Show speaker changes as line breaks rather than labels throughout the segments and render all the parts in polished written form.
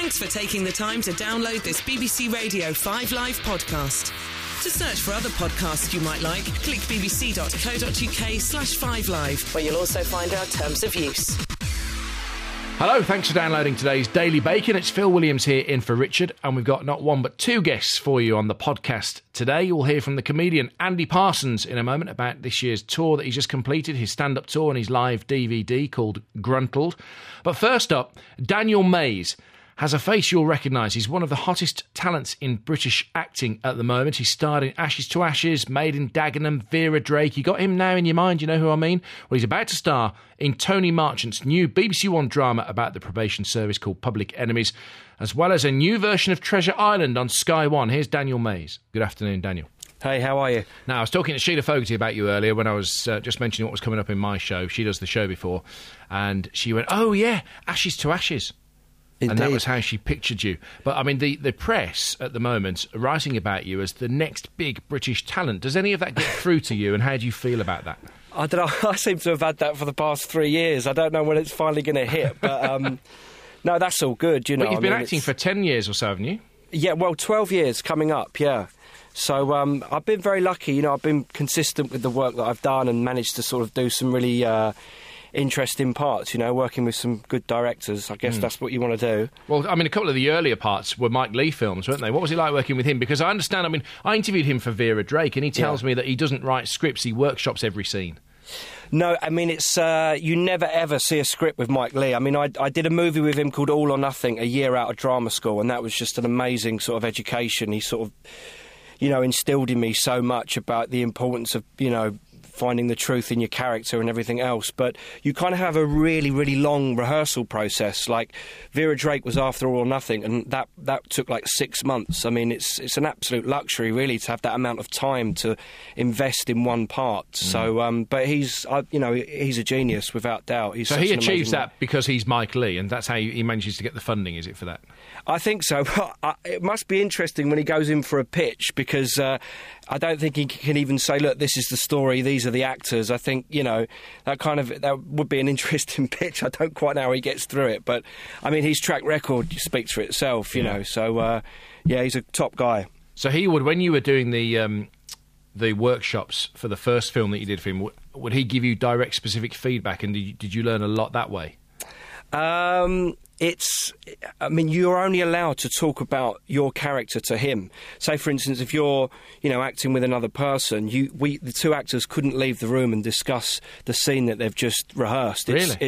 Thanks for taking the time to download this BBC Radio 5 Live podcast. To search for other podcasts you might like, click bbc.co.uk/5live, where you'll also find our terms of use.
Hello, thanks for downloading today's Daily Bacon. It's Phil Williams here in for Richard, and we've got not one but two guests for you on the podcast today. You'll hear from the comedian Andy Parsons in a moment about this year's tour that he's just completed, his stand-up tour and his live DVD called Gruntled. But first up, Daniel Mays has a face you'll recognise. He's one of the hottest talents in British acting at the moment. He starred in Ashes to Ashes, Made in Dagenham, Vera Drake. You got him now in your mind, you know who I mean? Well, he's about to star in Tony Marchant's new BBC One drama about the probation service called Public Enemies, as well as a new version of Treasure Island on Sky One. Here's Daniel Mays. Good afternoon, Daniel.
Hey, how are you?
Now, I was talking to Sheila Fogarty about you earlier when I was just mentioning what was coming up in my show. She does the show before, and she went, oh, yeah, Ashes to Ashes.
Indeed.
And that was how she pictured you. But, I mean, the press at the moment are writing about you as the next big British talent. Does any of that get through to you, and how do you feel about that?
I don't know. I seem to have had that for the past 3 years. I don't know when it's finally going to hit, but no, that's all good, you know.
But you've been acting for 10 years or so, haven't you?
Yeah, well, 12 years coming up, yeah. So I've been very lucky, you know. I've been consistent with the work that I've done and managed to sort of do some really interesting parts, you know, working with some good directors. I guess that's what you want to do.
Well, I mean, a couple of the earlier parts were Mike Leigh films, weren't they? What was it like working with him? Because I understand, I mean, I interviewed him for Vera Drake, and he tells me that he doesn't write scripts, he workshops every scene.
No, I mean, it's you never ever see a script with Mike Leigh. I mean, I did a movie with him called All or Nothing a year out of drama school, and that was just an amazing sort of education. He sort of, you know, instilled in me so much about the importance of, you know, finding the truth in your character and everything else. But you kind of have a really, really long rehearsal process. Like, Vera Drake was after All or Nothing, and that took like 6 months. I mean, it's an absolute luxury, really, to have that amount of time to invest in one part. So, but he's a genius, without doubt.
So he achieves that because he's Mike Leigh, and that's how he manages to get the funding, is it, for that?
I think so. It must be interesting when he goes in for a pitch, because I don't think he can even say, look, this is the story, these are the actors. I think, you know, that would be an interesting pitch. I don't quite know how he gets through it, but I mean, his track record speaks for itself, you know. So yeah, he's a top guy.
So he would, when you were doing the workshops for the first film that you did for him, would he give you direct specific feedback, and did you learn a lot that way?
I mean, you're only allowed to talk about your character to him. Say, for instance, if you're, you know, acting with another person, the two actors couldn't leave the room and discuss the scene that they've just rehearsed.
Really?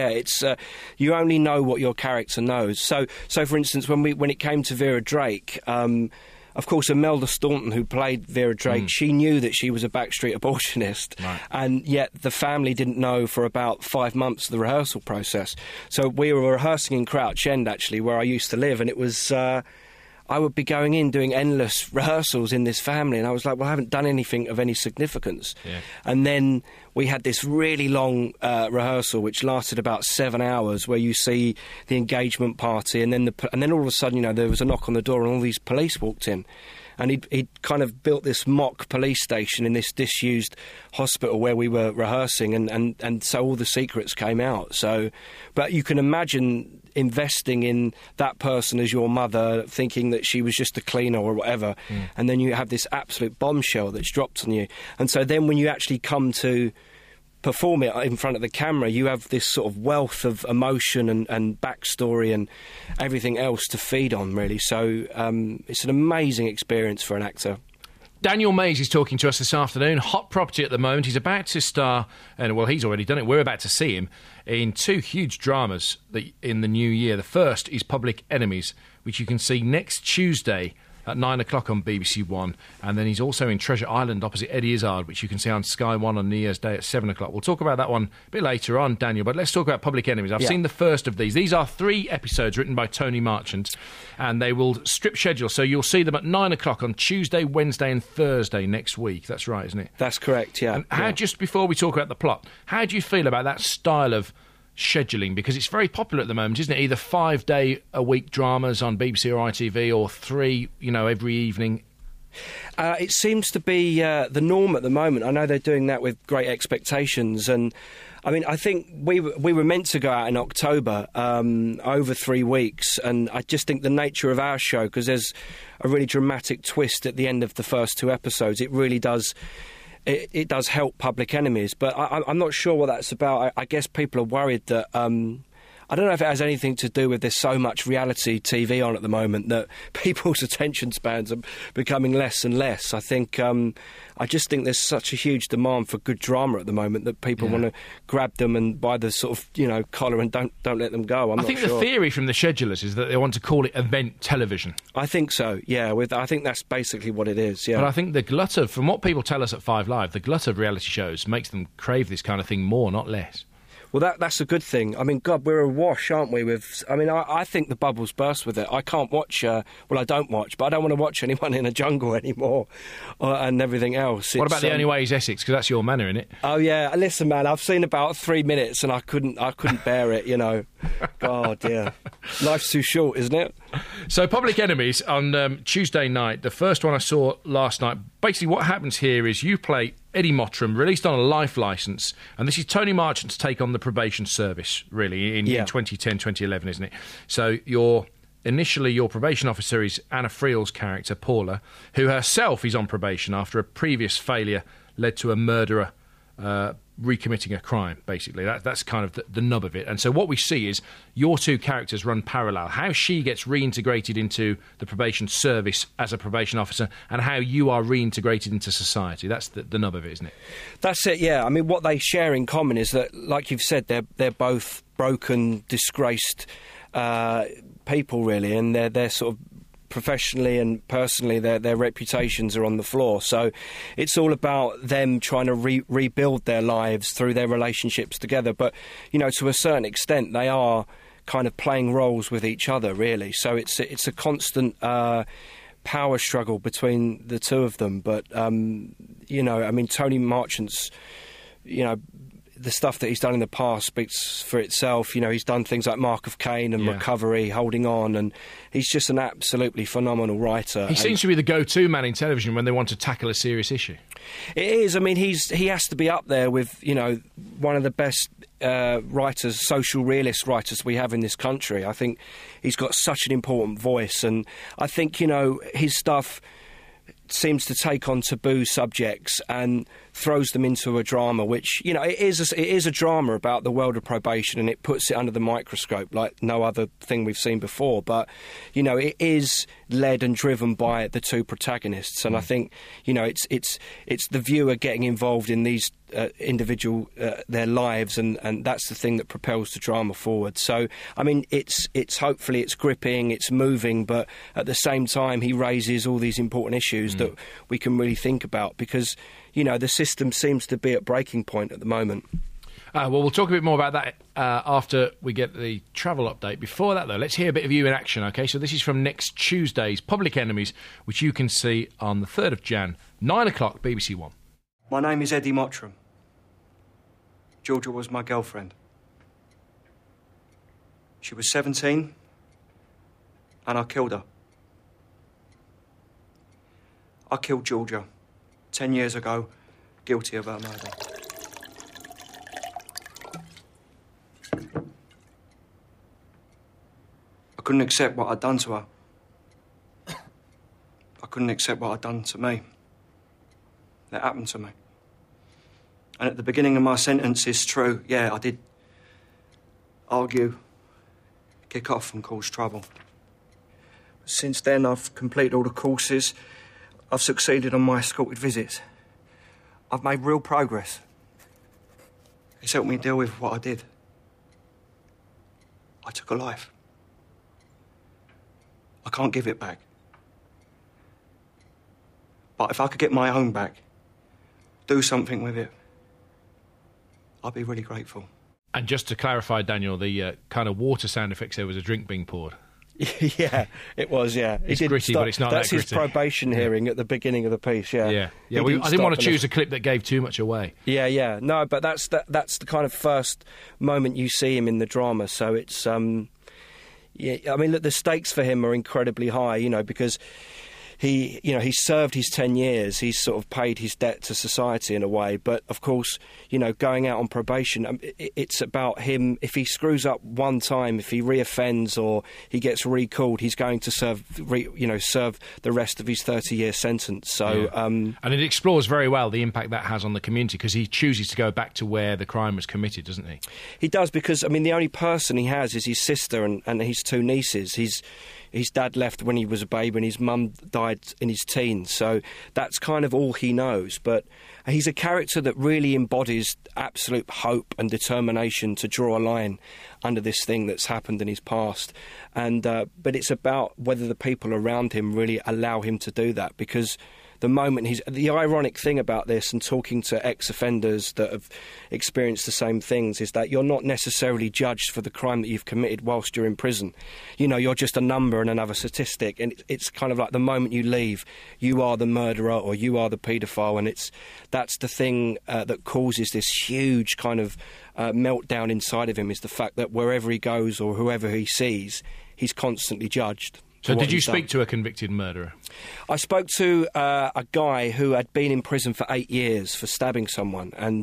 You only know what your character knows. So for instance, when it came to Vera Drake, of course, Imelda Staunton, who played Vera Drake, she knew that she was a backstreet abortionist, right. And yet the family didn't know for about 5 months of the rehearsal process. So we were rehearsing in Crouch End, actually, where I used to live, and it was I would be going in doing endless rehearsals in this family, and I was like, well, I haven't done anything of any significance. Yeah. And then we had this really long rehearsal, which lasted about 7 hours, where you see the engagement party, and then all of a sudden, you know, there was a knock on the door, and all these police walked in. And he'd kind of built this mock police station in this disused hospital where we were rehearsing, and so all the secrets came out. So, but you can imagine investing in that person as your mother, thinking that she was just a cleaner or whatever, and then you have this absolute bombshell that's dropped on you. And so then when you actually come to perform it in front of the camera, you have this sort of wealth of emotion and backstory and everything else to feed on, really. So it's an amazing experience for an actor.
Daniel Mays is talking to us this afternoon. Hot property at the moment. He's about to star, and well, he's already done it. We're about to see him in two huge dramas in the new year. The first is Public Enemies, which you can see next Tuesday at 9 o'clock on BBC One, and then he's also in Treasure Island opposite Eddie Izzard, which you can see on Sky One on New Year's Day at 7 o'clock. We'll talk about that one a bit later on, Daniel, but let's talk about Public Enemies. I've seen the first of these. These are 3 episodes written by Tony Marchant, and they will strip schedule, so you'll see them at 9 o'clock on Tuesday, Wednesday and Thursday next week. That's right, isn't it?
That's correct, yeah.
And just before we talk about the plot, how do you feel about that style of scheduling? Because it's very popular at the moment, isn't it? Either 5-day-a-week dramas on BBC or ITV, or 3, you know, every evening.
It seems to be the norm at the moment. I know they're doing that with Great Expectations, and I mean, I think we were meant to go out in October, over 3 weeks, and I just think the nature of our show, because there's a really dramatic twist at the end of the first 2 episodes, it really does. It does help Public Enemies, but I'm not sure what that's about. I guess people are worried that. I don't know if it has anything to do with there's so much reality TV on at the moment that people's attention spans are becoming less and less. I think I just think there's such a huge demand for good drama at the moment that people want to grab them and by the sort of collar and don't let them go.
I think the theory from the schedulers is that they want to call it event television.
I think so. Yeah, I think that's basically what it is. Yeah,
but I think the glut of, from what people tell us at 5 Live, the glut of reality shows makes them crave this kind of thing more, not less.
Well, that's a good thing. I mean, God, we're awash, aren't we? I think the bubble's burst with it. I can't watch. I don't watch, but I don't want to watch anyone in a jungle anymore, and everything else.
What about The Only Way Is Essex? Because that's your manor, isn't it?
Oh yeah, listen, man. I've seen about 3 minutes, and I couldn't bear it. God, yeah. Life's too short, isn't it?
So, Public Enemies on Tuesday night. The first one I saw last night. Basically, what happens here is you play Eddie Mottram, released on a life licence, and this is Tony Marchant's take on the probation service, really, in 2010, 2011, isn't it? So initially your probation officer is Anna Friel's character, Paula, who herself is on probation after a previous failure led to a murderer recommitting a crime, basically. That's kind of the nub of it. And so what we see is your two characters run parallel. How she gets reintegrated into the probation service as a probation officer and how you are reintegrated into society. That's the nub of it, isn't it? That's
it, yeah. I mean, what they share in common is that, like you've said, they're both broken, disgraced people, really, and they're sort of professionally and personally their reputations are on the floor, so it's all about them trying to rebuild their lives through their relationships together, but to a certain extent they are kind of playing roles with each other, really, so it's a constant power struggle between the two of them, but I mean, Tony Marchant's the stuff that he's done in the past speaks for itself. He's done things like Mark of Cain and Recovery, Holding On, and he's just an absolutely phenomenal writer.
He seems to be the go-to man in television when they want to tackle a serious issue.
It is. I mean, he has to be up there with, one of the best writers, social realist writers we have in this country. I think he's got such an important voice, and I think, his stuff seems to take on taboo subjects and throws them into a drama, which, it is a drama about the world of probation, and it puts it under the microscope like no other thing we've seen before. But, it is led and driven by the two protagonists, and I think, it's the viewer getting involved in these individual their lives, and that's the thing that propels the drama forward. So, I mean, it's hopefully it's gripping, it's moving, but at the same time he raises all these important issues that we can really think about, because the system seems to be at breaking point at the moment.
Well, we'll talk a bit more about that after we get the travel update. Before that, though, let's hear a bit of you in action, OK? So this is from next Tuesday's Public Enemies, which you can see on the 3rd of Jan, 9 o'clock, BBC One.
My name is Eddie Mottram. Georgia was my girlfriend. She was 17, and I killed her. I killed Georgia 10 years ago, guilty of her murder. I couldn't accept what I'd done to her. I couldn't accept what I'd done to me. That happened to me. And at the beginning of my sentence, it's true, I did argue, kick off and cause trouble. Since then, I've completed all the courses. I've succeeded on my escorted visits. I've made real progress. It's helped me deal with what I did. I took a life. I can't give it back. But if I could get my own back, do something with it, I'd be really grateful.
And just to clarify, Daniel, the kind of water sound effects, there was a drink being poured.
Yeah, it was, yeah.
It's gritty, but it's not that gritty.
That's his probation hearing at the beginning of the piece, yeah.
I didn't want to choose a clip that gave too much away.
Yeah. No, but that's the kind of first moment you see him in the drama, so it's... I mean, look, the stakes for him are incredibly high, because... He's served his 10 years. He's sort of paid his debt to society in a way. But of course, going out on probation, it's about him. If he screws up one time, if he reoffends or he gets recalled, he's going to serve the rest of his 30-year sentence. So,
and it explores very well the impact that has on the community, because he chooses to go back to where the crime was committed, doesn't he?
He does, because the only person he has is his sister and his two nieces. His dad left when he was a baby and his mum died in his teens, so that's kind of all he knows. But he's a character that really embodies absolute hope and determination to draw a line under this thing that's happened in his past. And but it's about whether the people around him really allow him to do that, because the ironic thing about this, and talking to ex-offenders that have experienced the same things, is that you're not necessarily judged for the crime that you've committed whilst you're in prison. You're just a number and another statistic, and it's kind of like the moment you leave, you are the murderer or you are the paedophile, and that's the thing that causes this huge kind of meltdown inside of him, is the fact that wherever he goes or whoever he sees, he's constantly judged.
So did you speak to a convicted murderer?
I spoke to a guy who had been in prison for 8 years for stabbing someone, and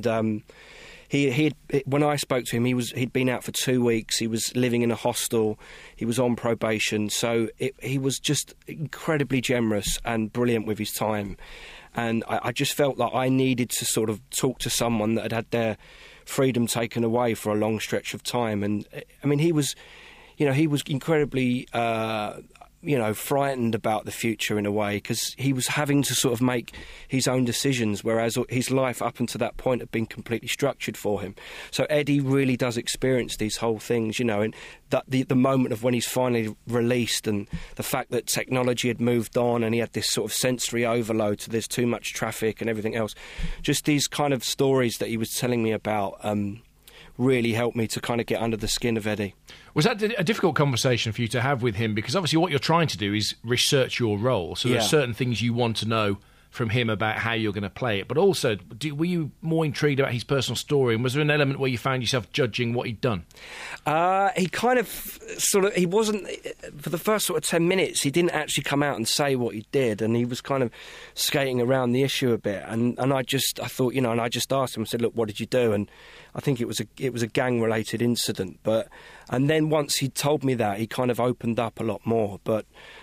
when I spoke to him, he'd been out for 2 weeks. He was living in a hostel. He was on probation, so he was just incredibly generous and brilliant with his time. And I just felt like I needed to sort of talk to someone that had their freedom taken away for a long stretch of time. And he was incredibly frightened about the future in a way, because he was having to sort of make his own decisions, whereas his life up until that point had been completely structured for him. So Eddie really does experience these whole things, and that the moment of when he's finally released, and the fact that technology had moved on and he had this sort of sensory overload, so there's too much traffic and everything else. Just these kind of stories that he was telling me about really helped me to kind of get under the skin of Eddie.
Was that a difficult conversation for you to have with him? Because obviously what you're trying to do is research your role, so there are certain things you want to know from him about how you're going to play it. But also, were you more intrigued about his personal story, and was there an element where you found yourself judging what he'd done?
He kind of he wasn't, for the first sort of 10 minutes, he didn't actually come out and say what he did, and he was kind of skating around the issue a bit. And I thought, and I just asked him, I said, look, what did you do? And I think it was a gang-related incident. And then once he told me that, he kind of opened up a lot more. But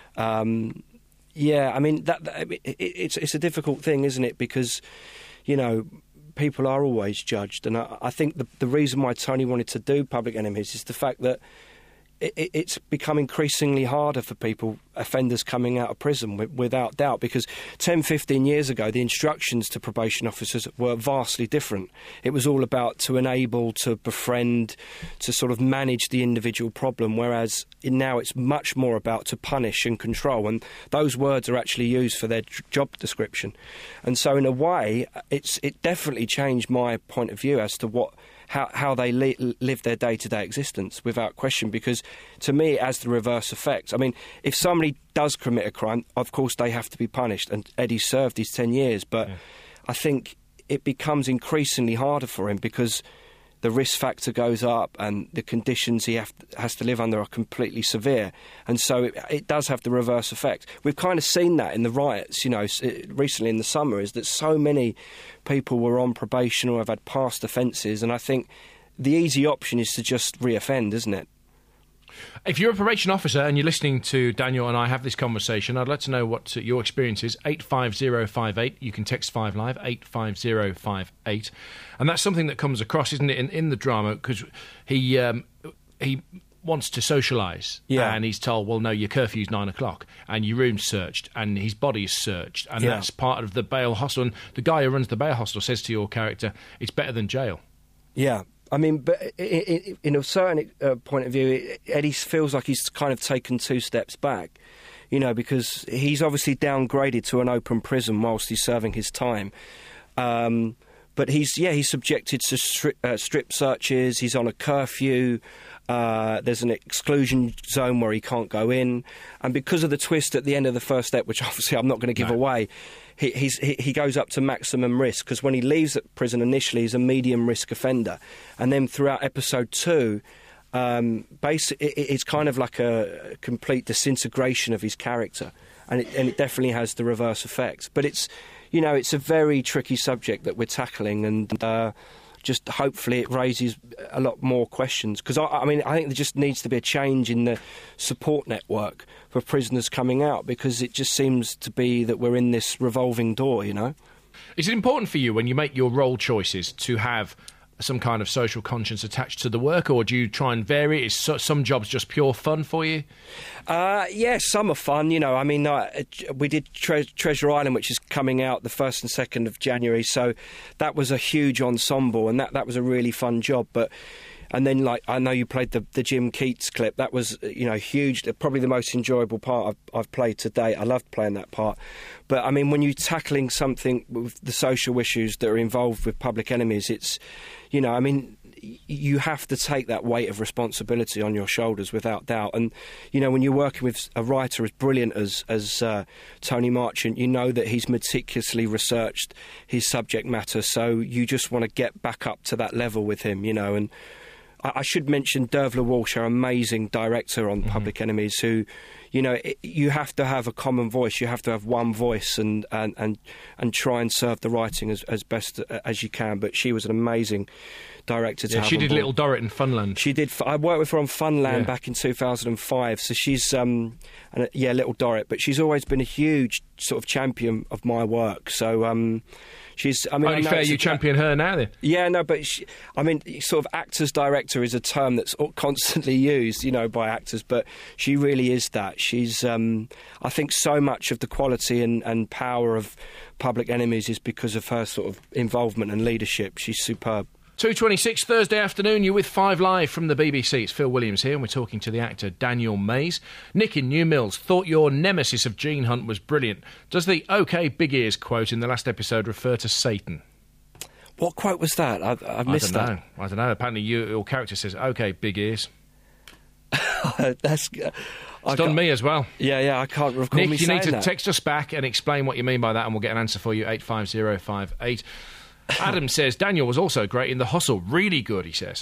it's a difficult thing, isn't it? Because, people are always judged. And I think the reason why Tony wanted to do Public Enemies is the fact that it's become increasingly harder for offenders coming out of prison, without doubt, because 10, 15 years ago, the instructions to probation officers were vastly different. It was all about to enable, to befriend, to sort of manage the individual problem, whereas now it's much more about to punish and control, and those words are actually used for their job description. And so in a way, it definitely changed my point of view as to how they live their day-to-day existence, without question, because to me it has the reverse effect. If somebody does commit a crime, of course they have to be punished, and Eddie served his 10 years, but I think it becomes increasingly harder for him because the risk factor goes up and the conditions he has to live under are completely severe. And so it does have the reverse effect. We've kind of seen that in the riots, recently in the summer, is that so many people were on probation or have had past offences, and I think the easy option is to just reoffend, isn't it?
If you're a probation officer and you're listening to Daniel and I have this conversation, I'd like to know what your experience is. 85058. You can text 5Live, 85058. And that's something that comes across, isn't it, in the drama, because he wants to socialise.
Yeah.
And he's told, well, no, your curfew's 9 o'clock and your room's searched and his body's searched. And that's part of the bail hostel. And the guy who runs the bail hostel says to your character, it's better than jail.
Yeah. But in a certain point of view, Eddie feels like he's kind of taken 2 steps back, because he's obviously downgraded to an open prison whilst he's serving his time. But he's subjected to strip searches, he's on a curfew, there's an exclusion zone where he can't go in. And because of the twist at the end of the first step, which obviously I'm not going to give away, he goes up to maximum risk, because when he leaves at prison initially he's a medium risk offender, and then throughout episode 2 it's kind of like a complete disintegration of his character, and it definitely has the reverse effect. But it's a very tricky subject that we're tackling, and just hopefully it raises a lot more questions. Because, I think there just needs to be a change in the support network for prisoners coming out, because it just seems to be that we're in this revolving door,
Is it important for you when you make your role choices to have some kind of social conscience attached to the work, or do you try and vary it? Is some jobs just pure fun for you?
Yeah, some are fun. We did Treasure Island, which is coming out the 1st and 2nd of January, so that was a huge ensemble, and that was a really fun job. And then, I know you played the Jim Keats clip. That was, huge. Probably the most enjoyable part I've played to date. I loved playing that part. But, when you're tackling something with the social issues that are involved with Public Enemies, it's, you have to take that weight of responsibility on your shoulders without doubt. And, when you're working with a writer as brilliant as Tony Marchant, you know that he's meticulously researched his subject matter. So you just want to get back up to that level with him, and I should mention Dervla Walsh, our amazing director on Public Enemies, who, you have to have a common voice. You have to have one voice and try and serve the writing as best as you can. But she was an amazing director to have
she
on
did
board.
Little Dorrit in Funland.
She did. I worked with her on Funland back in 2005. So she's, Little Dorrit. But she's always been a huge sort of champion of my work. So she's.
Only fair you champion her now, then.
Yeah, no, but sort of actor's director is a term that's constantly used, by actors. But she really is that. She's. I think so much of the quality and power of Public Enemies is because of her sort of involvement and leadership. She's superb.
2:26 Thursday afternoon, you're with 5 Live from the BBC. It's Phil Williams here, and we're talking to the actor Daniel Mays. Nick in New Mills thought your nemesis of Gene Hunt was brilliant. Does the OK Big Ears quote in the last episode refer to Satan?
What quote was that? I've missed that.
I don't know. Apparently your character says, OK, Big Ears.
That's...
It's done me as well.
Yeah, I can't recall
Nick,
me
you
saying
need to
that.
text us back and explain what you mean by that, and we'll get an answer for you, 85058. Adam says, Daniel was also great in The Hustle. Really good, he says.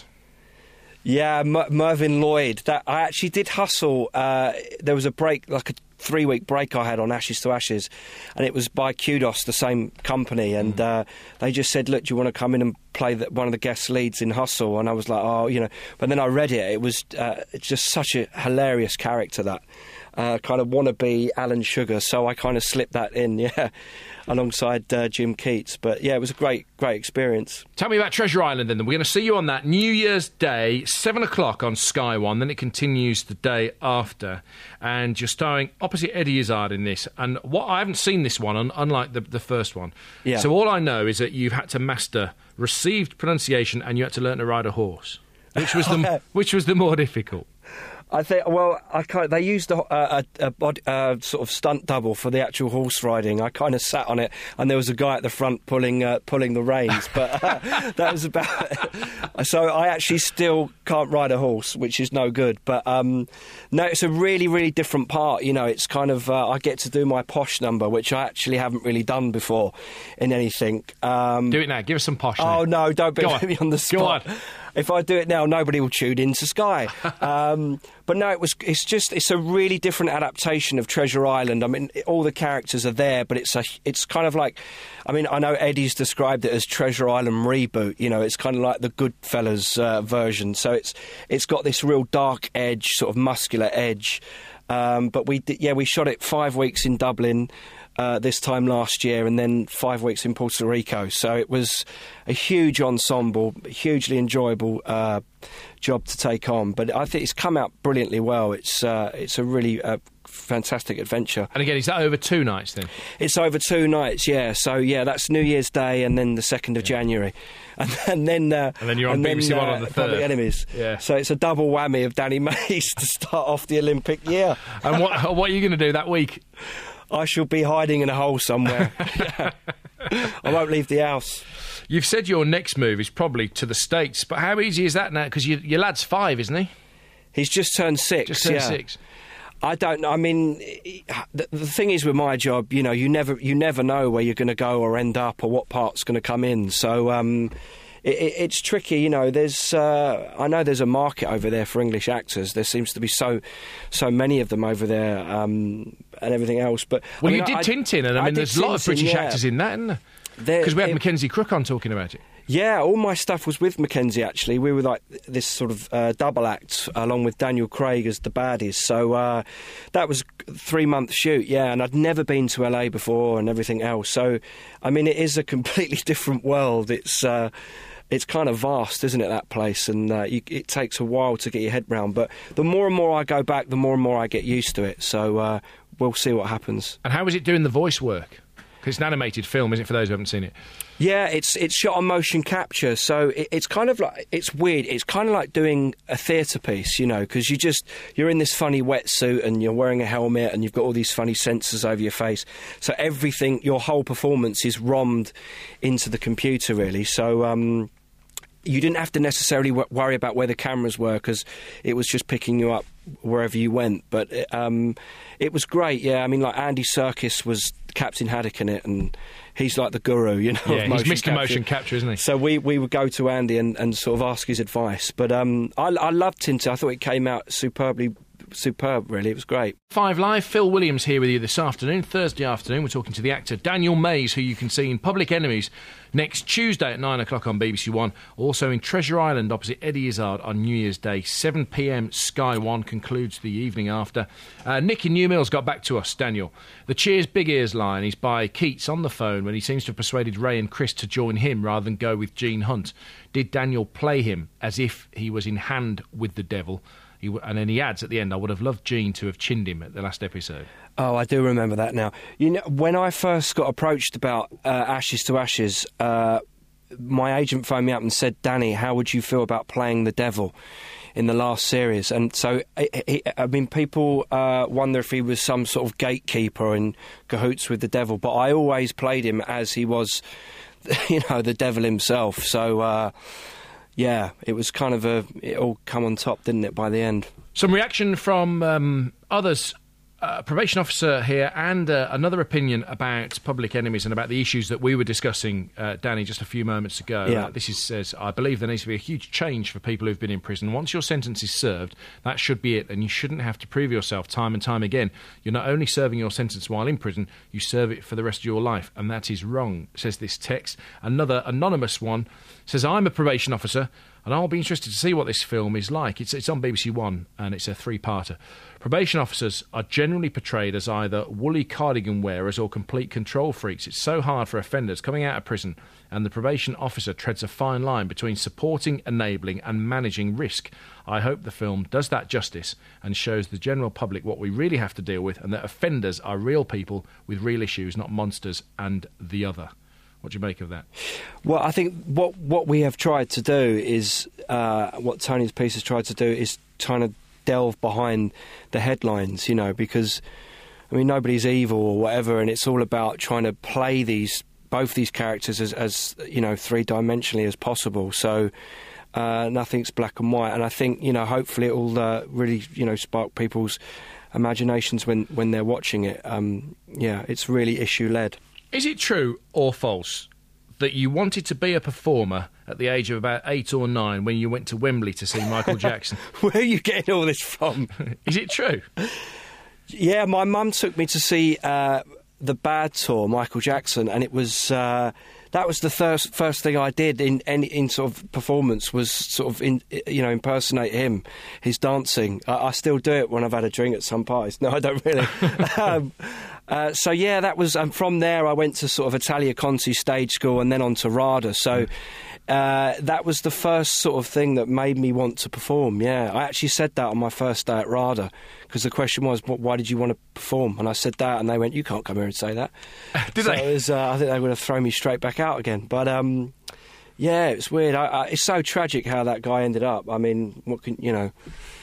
Yeah, Mervyn Lloyd. That I actually did Hustle. There was a break, like a 3-week break I had on Ashes to Ashes, and it was by Kudos, the same company, and they just said, look, do you want to come in and play one of the guest leads in Hustle? And I was like, but then I read it. It was just such a hilarious character, that kind of wannabe Alan Sugar, so I kind of slipped that in, alongside Jim Keats. But yeah, it was a great experience.
Tell me about Treasure Island then. We're going to see you on that New Year's Day, 7 o'clock on Sky One, then it continues the day after, and you're starring opposite Eddie Izzard in this. And I haven't seen this one, unlike the first one. Yeah. So all I know is that you've had to master received pronunciation and you had to learn to ride a horse. Which was the more difficult?
I think, they used a sort of stunt double for the actual horse riding. I kind of sat on it, and there was a guy at the front pulling the reins, but that was about it. So I actually still can't ride a horse, which is no good. But no, it's a really, really different part. It's kind of, I get to do my posh number, which I actually haven't really done before in anything.
Do it now. Give us some posh.
Oh, no, don't put me on the spot. Go on. If I do it now, nobody will tune into Sky. But no, it's a really different adaptation of Treasure Island. I mean, all the characters are there, but it's kind of like, I know Eddie's described it as Treasure Island reboot. It's kind of like the Goodfellas version. So it's got this real dark edge, sort of muscular edge. But we shot it 5 weeks in Dublin. This time last year, and then 5 weeks in Puerto Rico. So it was a huge ensemble, hugely enjoyable job to take on. But I think it's come out brilliantly well. It's a really fantastic adventure.
And again, is that over 2 nights then?
It's over 2 nights, yeah. So yeah, that's New Year's Day and then the 2nd of January. And then you're on BBC One on the 3rd. Public Enemies. Yeah. So it's a double whammy of Danny Mays to start off the Olympic year.
And what are you going to do that week?
I shall be hiding in a hole somewhere. I won't leave the house.
You've said your next move is probably to the States, but how easy is that now? Because your lad's 5, isn't he?
He's just turned 6.
Just turned 6.
I don't know. I mean, the thing is with my job, you never know where you're going to go or end up or what part's going to come in. So, it's tricky, you know. There's I know there's a market over there for English actors. There seems to be so many of them over there, and everything else. But
well, you did Tintin, and I mean, there's a lot of British actors in that, isn't there? Because we had Mackenzie Crook on talking about it.
Yeah, all my stuff was with Mackenzie, actually. We were like this sort of double act, along with Daniel Craig as the baddies. So that was a 3-month shoot, yeah, and I'd never been to LA before and everything else. So, I mean, it is a completely different world. It's kind of vast, isn't it, that place? And it takes a while to get your head round. But the more and more I go back, the more and more I get used to it. So we'll see what happens.
And how was it doing the voice work? Because it's an animated film, isn't it, for those who haven't seen it?
Yeah, it's shot on motion capture, so it's kind of like, it's weird. It's kind of like doing a theatre piece, you know, because you're in this funny wetsuit and you're wearing a helmet and you've got all these funny sensors over your face. So everything, your whole performance is ROM'd into the computer, really. So you didn't have to necessarily worry about where the cameras were, because it was just picking you up wherever you went. But it was great, yeah. I mean, like, Andy Serkis was Captain Haddock in it, and he's like the guru, you know.
Yeah, he's Mr. Motion Capture, isn't he?
So we would go to Andy and sort of ask his advice. But I loved Tintin. I thought it came out superb, really. It was great.
5 Live, Phil Williams here with you this afternoon. Thursday afternoon, we're talking to the actor Daniel Mays, who you can see in Public Enemies next Tuesday at 9 o'clock on BBC One. Also in Treasure Island opposite Eddie Izzard on New Year's Day. 7 p.m, Sky One concludes the evening after. Nick in New Mills got back to us, Daniel. The Cheers Big Ears line is by Keats on the phone when he seems to have persuaded Ray and Chris to join him rather than go with Gene Hunt. Did Daniel play him as if he was in hand with the devil? And then he adds at the end, I would have loved Gene to have chinned him at the last episode.
Oh, I do remember that now. You know, when I first got approached about Ashes to Ashes, my agent phoned me up and said, Danny, how would you feel about playing the devil in the last series? And so, I mean, people wonder if he was some sort of gatekeeper in cahoots with the devil, but I always played him as he was, you know, the devil himself. So, yeah, it was kind of it all come on top, didn't it, by the end?
Some reaction from others. Probation officer here, and another opinion about Public Enemies and about the issues that we were discussing, Danny, just a few moments ago.
Yeah.
This says, I believe there needs to be a huge change for people who've been in prison. Once your sentence is served, that should be it, and you shouldn't have to prove yourself time and time again. You're not only serving your sentence while in prison, you serve it for the rest of your life, and that is wrong, says this text. Another anonymous one says, I'm a probation officer, and I'll be interested to see what this film is like. It's on BBC One, and it's a 3-parter. Probation officers are generally portrayed as either woolly cardigan wearers or complete control freaks. It's so hard for offenders coming out of prison, and the probation officer treads a fine line between supporting, enabling and managing risk. I hope the film does that justice and shows the general public what we really have to deal with, and that offenders are real people with real issues, not monsters and the other. What do you make of that?
Well, I think what we have tried to do is, what Tony's piece has tried to do is trying to delve behind the headlines, you know, because, I mean, nobody's evil or whatever, and it's all about trying to play both these characters as you know, 3-dimensionally as possible. So nothing's black and white, and I think, you know, hopefully it will really, you know, spark people's imaginations when they're watching it. Yeah, it's really issue-led.
Is it true or false that you wanted to be a performer at the age of about 8 or 9 when you went to Wembley to see Michael Jackson?
Where are you getting all this from?
Is it true?
Yeah, my mum took me to see the Bad Tour, Michael Jackson, and it was that was the first thing I did in sort of performance, was sort of impersonate him, his dancing. I still do it when I've had a drink at some parties. No, I don't really. So yeah, that was from there I went to sort of Italia Conti stage school and then on to RADA. So that was the first sort of thing that made me want to perform. Yeah, I actually said that on my first day at RADA, because the question was, why did you want to perform? And I said that, and they went, you can't come here and say that.
Did they?
It was, I think they would have thrown me straight back out again. But yeah, it's weird. It's so tragic how that guy ended up. I mean, what can you know?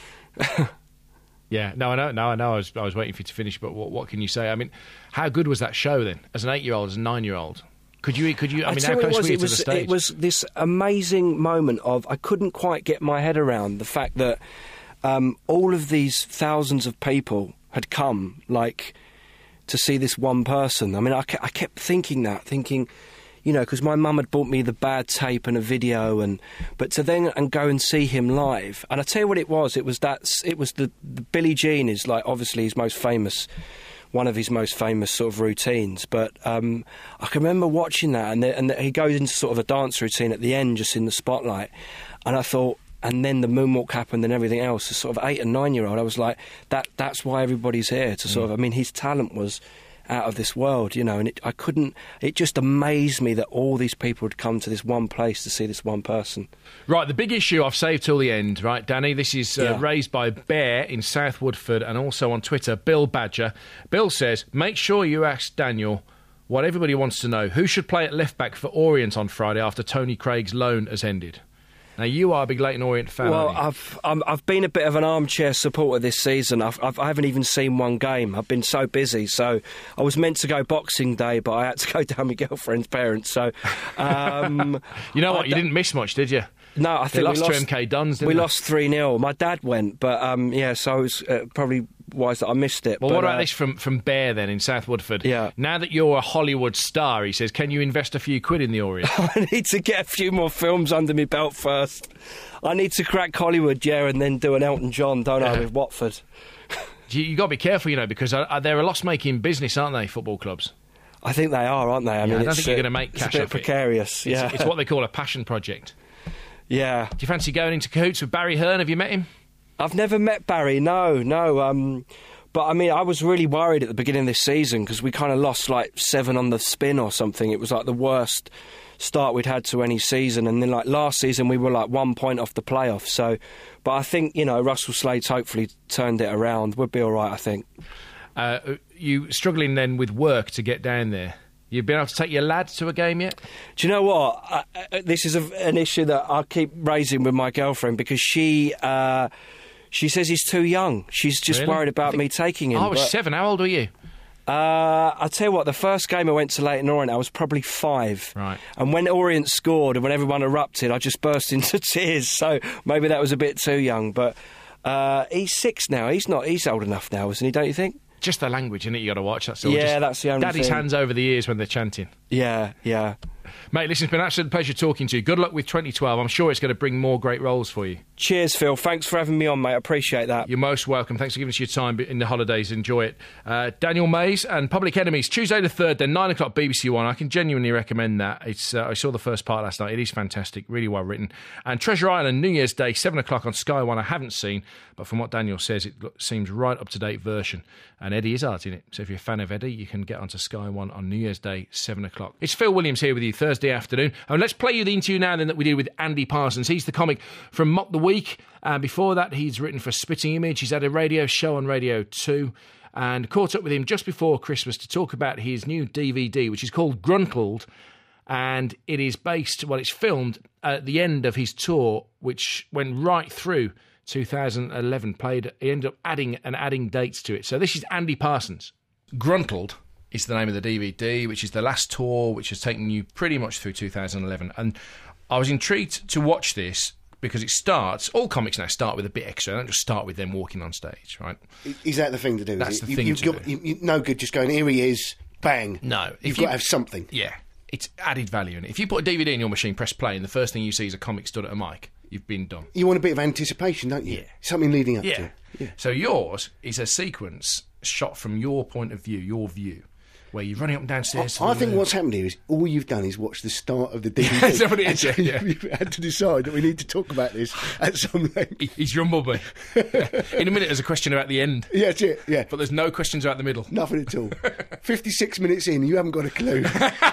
Yeah, no, I know. I was waiting for you to finish, but what can you say? I mean, how good was that show then, as an 8-year-old, as a 9-year-old? Could you? I mean, how close were you to the stage?
It was this amazing moment of, I couldn't quite get my head around the fact that all of these thousands of people had come, like, to see this one person. I mean, I kept thinking, you know, because my mum had bought me the bad tape and a video, but to then and go and see him live, and I tell you what it was the Billie Jean is like obviously his most famous, one of his most famous sort of routines, but I can remember watching that, and he goes into sort of a dance routine at the end, just in the spotlight, and I thought, and then the moonwalk happened and everything else. As sort of 8 and 9 year old, I was like, that's why everybody's here to sort of. I mean, his talent was out of this world, you know, and it just amazed me that all these people had come to this one place to see this one person.
Right, the big issue I've saved till the end, right, Danny? This is raised by Bear in South Woodford and also on Twitter, Bill Badger. Bill says, make sure you ask Daniel what everybody wants to know. Who should play at left back for Orient on Friday after Tony Craig's loan has ended? Now, you are a big Leyton Orient fan,
well,
aren't you?
I've been a bit of an armchair supporter this season. I haven't even seen one game. I've been so busy. So I was meant to go Boxing Day, but I had to go down my girlfriend's parents. So,
you know what? You didn't miss much, did you?
No, I think
we lost to MK Dons, didn't
we?
We
lost 3-0. My dad went, but so it was probably wise that I missed it.
Well,
but,
what about this from Bear then in South Woodford?
Yeah.
Now that you're a Hollywood star, he says, can you invest a few quid in the Orient?
I need to get a few more films under my belt first. I need to crack Hollywood, and then do an Elton John, don't I, with Watford.
You got to be careful, you know, because they're a loss-making business, aren't they, football clubs?
I think they are, aren't they? I mean,
I don't think you're going to make cash
off it. It's a bit precarious.
It's what they call a passion project.
Yeah.
Do you fancy going into cahoots with Barry Hearn? Have you met him?
I've never met Barry, no. But, I mean, I was really worried at the beginning of this season because we kind of lost, 7 on the spin or something. It was, the worst start we'd had to any season. And then, last season, we were, 1 point off the playoffs. So, but I think, Russell Slade's hopefully turned it around. We'll be all right, I think.
You struggling then with work to get down there? You've been able to take your lad to a game yet?
Do you know what? This is an issue that I keep raising with my girlfriend because she says he's too young. She's just worried about me taking him.
I was 7. How old were you?
I'll tell you what, the first game I went to Leyton Orient, I was probably 5.
Right.
And when Orient scored and when everyone erupted, I just burst into tears. So maybe that was a bit too young. But he's 6 now. He's old enough now, isn't he, don't you think?
Just the language, innit? You got to watch. That's all.
Yeah, that's the only
Daddy's
thing.
hands over the ears when they're chanting.
Yeah.
Mate, listen, it's been an absolute pleasure talking to you. Good luck with 2012. I'm sure it's going to bring more great roles for you.
Cheers, Phil. Thanks for having me on, mate. I appreciate that.
You're most welcome. Thanks for giving us your time in the holidays. Enjoy it. Daniel Mays and Public Enemies, Tuesday the 3rd, then 9 o'clock BBC One. I can genuinely recommend that. It's I saw the first part last night. It is fantastic, really well written. And Treasure Island, New Year's Day, 7 o'clock on Sky One. I haven't seen, but from what Daniel says, it seems right up-to-date version. And Eddie Izzard's in it. So if you're a fan of Eddie, you can get onto Sky One on New Year's Day, 7 o'clock. It's Phil Williams here with you Thursday afternoon. And let's play you the interview now then that we did with Andy Parsons. He's the comic from Mock the Week. Before that, he's written for Spitting Image. He's had a radio show on Radio 2 and caught up with him just before Christmas to talk about his new DVD, which is called Gruntled. And it is it's filmed at the end of his tour, which went right through 2011. He ended up adding dates to it. So this is Andy Parsons. Gruntled is the name of the DVD, which is the last tour, which has taken you pretty much through 2011. And I was intrigued to watch this because all comics now start with a bit extra. They don't just start with them walking on stage, right?
Is that the thing to do?
That's the thing to do.
No good just going, here he is, bang.
No.
You've got to have something.
Yeah. It's added value in it. If you put a DVD in your machine, press play, and the first thing you see is a comic stood at a mic, you've been done.
You want a bit of anticipation, don't you?
Yeah.
Something leading up to it.
Yeah. So yours is a sequence shot from your point of view, your view, where you're running up and downstairs.
I think what's happened here is all you've done is watch the start of the DVD.
That's what it is, yeah.
You've had to decide that we need to talk about this at some length.
He's rumbled me. In a minute, there's a question about the end.
Yeah, that's it, yeah.
But there's no questions about the middle.
Nothing at all. 56 minutes in, you haven't got a clue.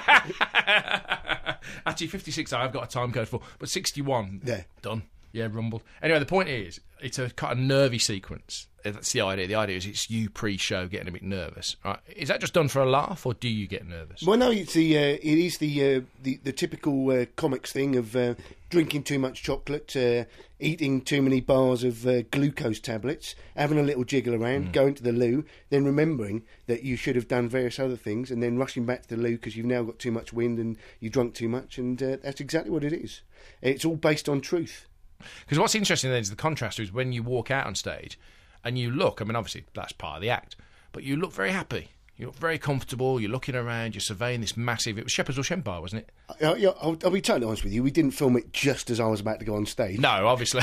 Actually, 56 I've got a time code for, but 61,
yeah.
Done. Yeah, rumbled. Anyway, the point is, it's a kind of nervy sequence. That's the idea. The idea is it's you pre-show getting a bit nervous. Right? Is that just done for a laugh, or do you get nervous?
Well, no, it is the typical comics thing of drinking too much chocolate, eating too many bars of glucose tablets, having a little jiggle around, going to the loo, then remembering that you should have done various other things, and then rushing back to the loo because you've now got too much wind and you drunk too much, and that's exactly what it is. It's all based on truth.
Because what's interesting then is the contrast is when you walk out on stage and you look, I mean, obviously that's part of the act, but you look very happy. You're very comfortable, you're looking around, you're surveying this massive... It was Shepherd's Bush Empire, wasn't it?
Yeah, I'll be totally honest with you. We didn't film it just as I was about to go on stage.
No, obviously.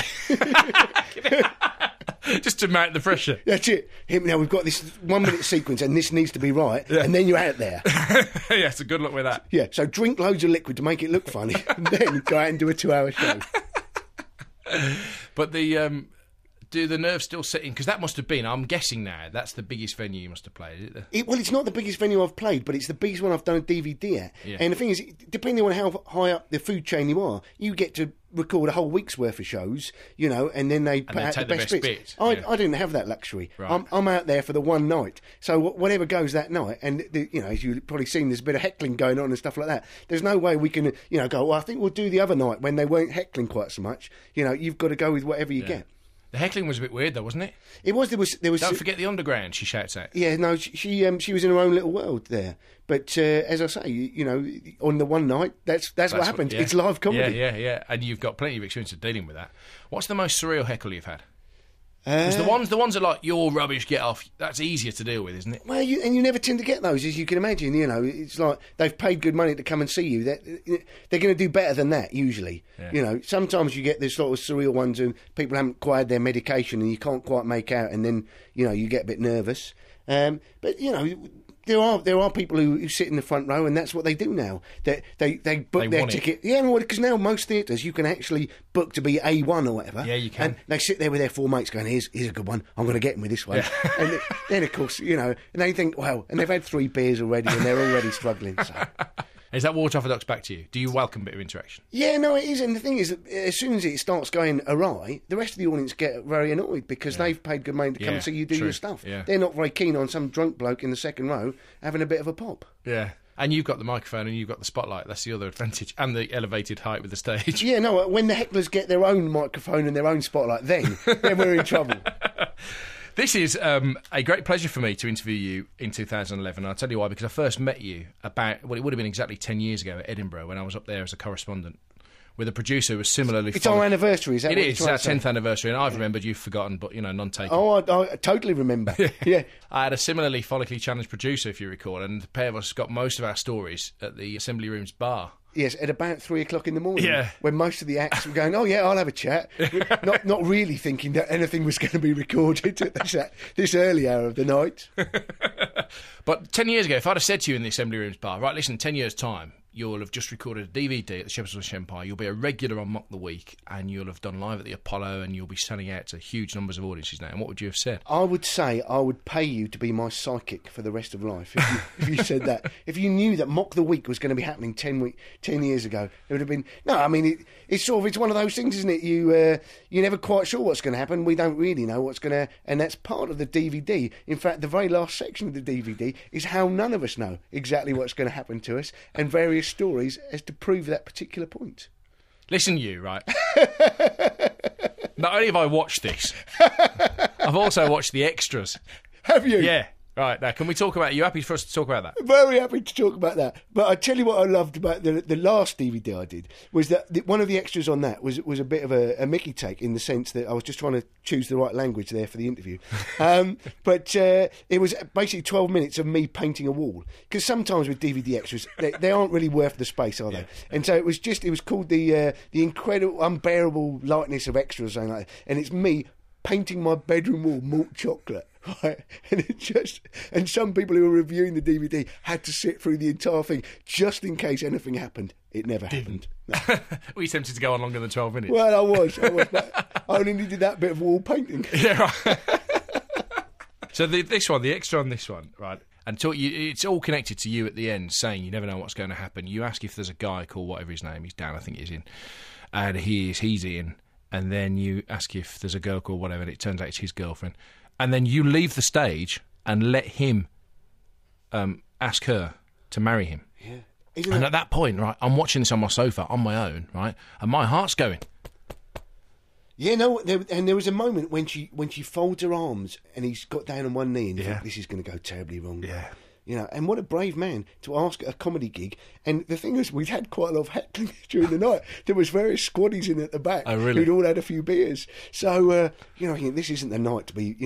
Just to mount the pressure.
That's it. Now we've got this 1 minute sequence and this needs to be right, and then you're out there.
Yeah, so good luck with that.
Yeah, so drink loads of liquid to make it look funny, and then go out and do a 2-hour show.
But do the nerves still set in? Because that must have been, I'm guessing now, that's the biggest venue you must have played, is it?
Well, it's not the biggest venue I've played, but it's the biggest one I've done a DVD at.
Yeah.
And the thing is, depending on how high up the food chain you are, you get to record a whole week's worth of shows, you know, and then they put out the best bits. I didn't have that luxury.
Right.
I'm out there for the one night. So whatever goes that night, and, you know, as you've probably seen, there's a bit of heckling going on and stuff like that. There's no way we can, you know, go, well, I think we'll do the other night when they weren't heckling quite so much. You know, you've got to go with whatever you get.
The heckling was a bit weird, though, wasn't it?
It was. There was.
Don't forget the underground, she shouts out.
Yeah, no, she was in her own little world there. But as I say, you know, on the one night, that's what happened. It's live comedy.
Yeah. And you've got plenty of experience of dealing with that. What's the most surreal heckle you've had? Because the ones that are like, you're rubbish, get off, that's easier to deal with, isn't it?
Well, you never tend to get those, as you can imagine. You know, it's like they've paid good money to come and see you. They're going to do better than that, usually. Yeah. You know, sometimes you get this sort of surreal ones and people haven't quite had their medication and you can't quite make out, and then, you know, you get a bit nervous. But, you know... There are people who sit in the front row, and that's what they do now. They book their ticket. Yeah, because now most theatres you can actually book to be A1 or whatever.
Yeah, you can.
And they sit there with their 4 mates going, here's a good one, I'm going to get him with this one. Yeah. And then, of course, you know, and they think, well, and they've had 3 beers already and they're already struggling. So.
Is that water off a duck's back to you? Do you welcome a bit of interaction?
Yeah, no, it is. And the thing is, that as soon as it starts going awry, the rest of the audience get very annoyed because they've paid good money to come and see you do your stuff. Yeah. They're not very keen on some drunk bloke in the second row having a bit of a pop.
Yeah. And you've got the microphone and you've got the spotlight. That's the other advantage. And the elevated height with the stage.
Yeah, no, when the hecklers get their own microphone and their own spotlight, then we're in trouble.
This is a great pleasure for me to interview you in 2011. I'll tell you why, because I first met you it would have been exactly 10 years ago at Edinburgh when I was up there as a correspondent with a producer who was similarly...
It's our anniversary, is that
it
what
is, it's our 10th anniversary, and I've remembered, you've forgotten, but, you know, none taken.
Oh, I totally remember. Yeah.
I had a similarly follically challenged producer, if you recall, and the pair of us got most of our stories at the Assembly Rooms bar.
Yes, at about 3 o'clock in the morning.
Yeah.
When most of the acts were going, oh, yeah, I'll have a chat. not really thinking that anything was going to be recorded at this early hour of the night.
But 10 years ago, if I'd have said to you in the Assembly Rooms bar, right, listen, 10 years' time, you'll have just recorded a DVD at the Shepherd's Bush Empire, you'll be a regular on Mock the Week, and you'll have done live at the Apollo, and you'll be selling out to huge numbers of audiences now. And what would you have said?
I would say I would pay you to be my psychic for the rest of life if you said that. If you knew that Mock the Week was going to be happening 10 years ago, it would have been... No, I mean, it's one of those things, isn't it? You're never quite sure what's going to happen. We don't really know what's going to... And that's part of the DVD. In fact, the very last section of the DVD is how none of us know exactly what's going to happen to us, and various stories as to prove that particular point.
Listen, you, right? Not only have I watched this, I've also watched the extras.
Have you?
Yeah. Right, now, can we talk about... Are you happy for us to talk about that?
Very happy to talk about that. But I tell you what I loved about the last DVD I did was that one of the extras on that was a bit of a Mickey take, in the sense that I was just trying to choose the right language there for the interview. But it was basically 12 minutes of me painting a wall. Because sometimes with DVD extras, they aren't really worth the space, are they? Yeah. And so it was called the incredible, unbearable lightness of extras, something like that. And it's me painting my bedroom wall malt chocolate. Right, and some people who were reviewing the DVD had to sit through the entire thing just in case anything happened. It never happened. No.
Were you tempted to go on longer than 12 minutes?
Well, I was. I only needed that bit of wall painting.
Yeah, right. So the extra on this one, right? And it's all connected to you at the end, saying you never know what's going to happen. You ask if there's a guy called whatever his name is, Dan, I think he's in, and he's in, and then you ask if there's a girl called whatever, and it turns out it's his girlfriend. And then you leave the stage and let him ask her to marry him.
Yeah.
And at that point, right, I'm watching this on my sofa on my own, right, and my heart's going.
Yeah, no, there was a moment when she folds her arms and he's got down on one knee and you think, this is going to go terribly wrong.
Yeah.
You know, and what a brave man to ask at a comedy gig. And the thing is, we'd had quite a lot of heckling during the night. There was various squaddies in at the back who'd all had a few beers. So, you know, this isn't the night to be, you know,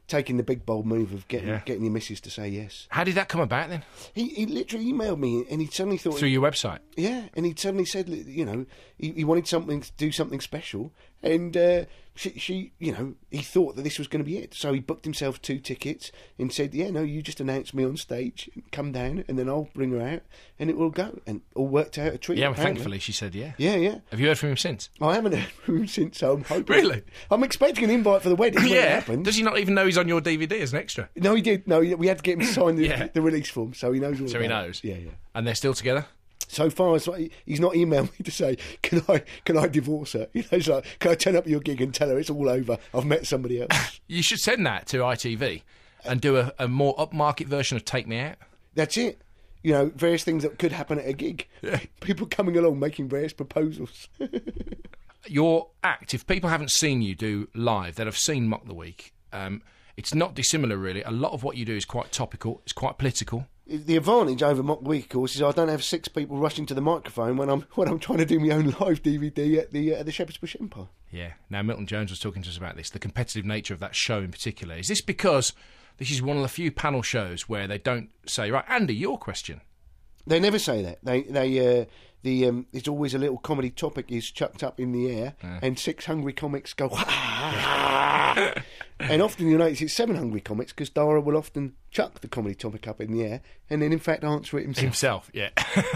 taking the big bold move of getting your missus to say yes.
How did that come about then?
He literally emailed me, and he suddenly thought
Through your website?
Yeah, and he suddenly said, you know, he wanted something to do something special, and she, you know, he thought that this was going to be it. So he booked himself 2 tickets and said, yeah, no, you just announce me on stage, come down, and then I'll bring her out, and it will go. And all worked out a treat.
Yeah, well,
apparently.
thankfully she said yeah.
Yeah.
Have you heard from him since?
I haven't heard from him since, so I'm hoping.
Really?
I'm expecting an invite for the wedding when it happened.
Does he not even know he's on your DVD as an extra?
No, he did. No, we had to get him to sign the release form, so he knows all
So
about
he knows?
it. Yeah.
And they're still together?
So far, he's not emailed me to say, can I divorce her? You know, he's like, can I turn up at your gig and tell her it's all over? I've met somebody else.
You should send that to ITV and do a more upmarket version of Take Me Out.
That's it. You know, various things that could happen at a gig.
Yeah.
People coming along making various proposals.
Your act, if people haven't seen you do live, they'll have seen Mock the Week. It's not dissimilar, really. A lot of what you do is quite topical. It's quite political.
The advantage over Mock the Week, of course, is I don't have 6 people rushing to the microphone when I'm trying to do my own live DVD at the Shepherd's Bush Empire.
Yeah. Now, Milton Jones was talking to us about this, the competitive nature of that show in particular. Is this because this is one of the few panel shows where they don't say, right, Andy, your question?
They never say that. It's always a little comedy topic is chucked up in the air, and 6 hungry comics go, and often you'll notice it's 7 hungry comics because Dara will often chuck the comedy topic up in the air and then in fact answer it himself.
Yeah.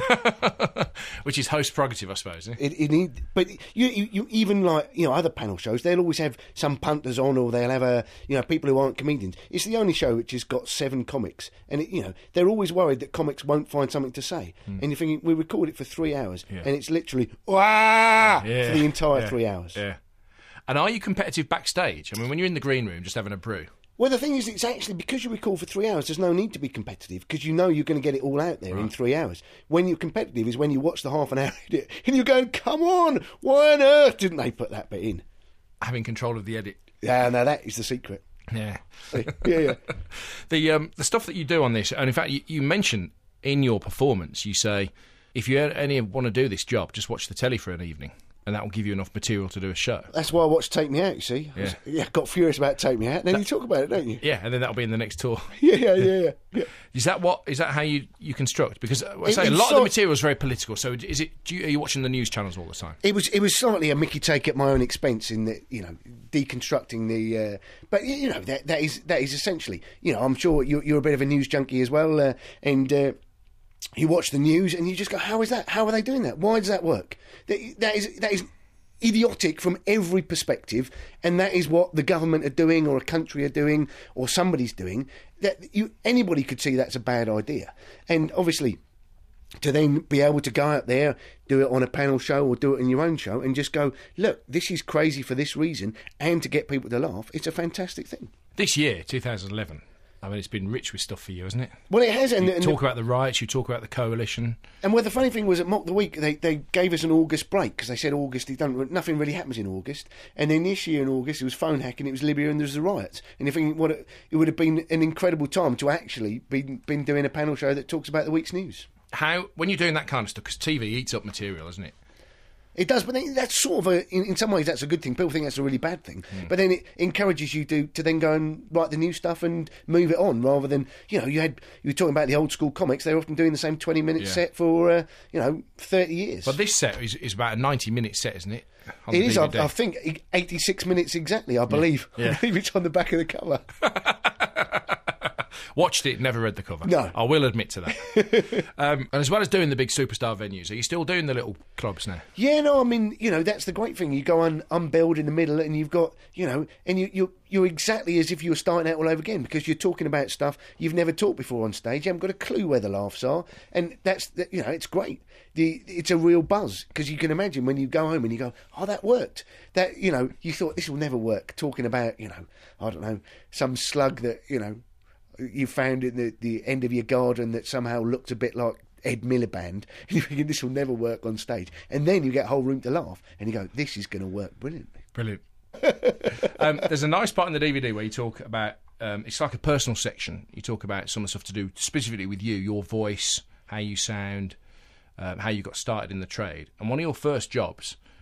Which is host prerogative, I suppose.
But you even like, you know, other panel shows, they'll always have some punters on, or they'll have people who aren't comedians. It's the only show which has got 7 comics, and they're always worried that comics won't find something to say. And you're thinking, we record it for 3 hours, and it's literally for the entire 3 hours.
Yeah. And are you competitive backstage? I mean, when you're in the green room just having a brew.
Well, the thing is, it's actually, because you record for 3 hours, there's no need to be competitive, because you know you're going to get it all out there in 3 hours. When you're competitive is when you watch the half an hour edit, and you're going, come on, why on earth didn't they put that bit in?
Having control of the edit.
Yeah, no, that is the secret.
Yeah.
Yeah.
The stuff that you do on this, and in fact, you mention in your performance, you say, if you any want to do this job, just watch the telly for an evening. And that will give you enough material to do a show. That's
why I watched Take Me Out, you see.
Yeah.
Got furious about Take Me Out, and then you talk about it, don't you?
Yeah, and then that'll be in the next tour.
Yeah.
Is that how you construct? Because I say a lot of the material is very political. So are you watching the news channels all the time?
It was slightly a Mickey take at my own expense in that, deconstructing the. But that is essentially, I'm sure you're a bit of a news junkie as well, and. You watch the news and you just go, how is that? How are they doing that? Why does that work? That is idiotic from every perspective, and that is what the government are doing, or a country are doing, or somebody's doing. Anybody could see that's a bad idea. And obviously, to then be able to go out there, do it on a panel show or do it in your own show and just go, look, this is crazy for this reason, and to get people to laugh, it's a fantastic thing.
This year, 2011... I mean, it's been rich with stuff for you, hasn't it?
Well, it has.
You talk about the riots, you talk about the coalition.
And the funny thing was, at Mock the Week, they gave us an August break, because they said August, nothing really happens in August. And then this year in August, it was phone hacking, it was Libya, and there was the riots. And you're thinking, it would have been an incredible time to actually been doing a panel show that talks about the week's news.
When you're doing that kind of stuff, because TV eats up material, doesn't it?
It does, but that's sort of in some ways that's a good thing. People think that's a really bad thing, but then it encourages you to then go and write the new stuff and move it on, rather than you were talking about the old school comics. They're often doing the same 20-minute set for 30 years.
But this set is about a 90-minute set, isn't it?
It is. I think 86 minutes exactly. I believe.
Yeah.
I believe it's on the back of the cover.
Watched it, never read the cover.
No.
I will admit to that. And as well as doing the big superstar venues, are you still doing the little clubs now?
Yeah, no, I mean, that's the great thing. You go unbilled in the middle and you've got, and you're exactly as if you were starting out all over again, because you're talking about stuff you've never talked before on stage. You haven't got a clue where the laughs are. And it's great. It's a real buzz, because you can imagine when you go home and you go, oh, that worked. That, you thought this will never work. Talking about, I don't know, some slug that, you found in the end of your garden that somehow looked a bit like Ed Miliband, and you're thinking this will never work on stage. And then you get a whole room to laugh, and you go, this is going to work brilliantly.
Brilliant. There's a nice part in the DVD where you talk about, it's like a personal section. You talk about some of the stuff to do specifically with you, your voice, how you sound, how you got started in the trade. And one of your first jobs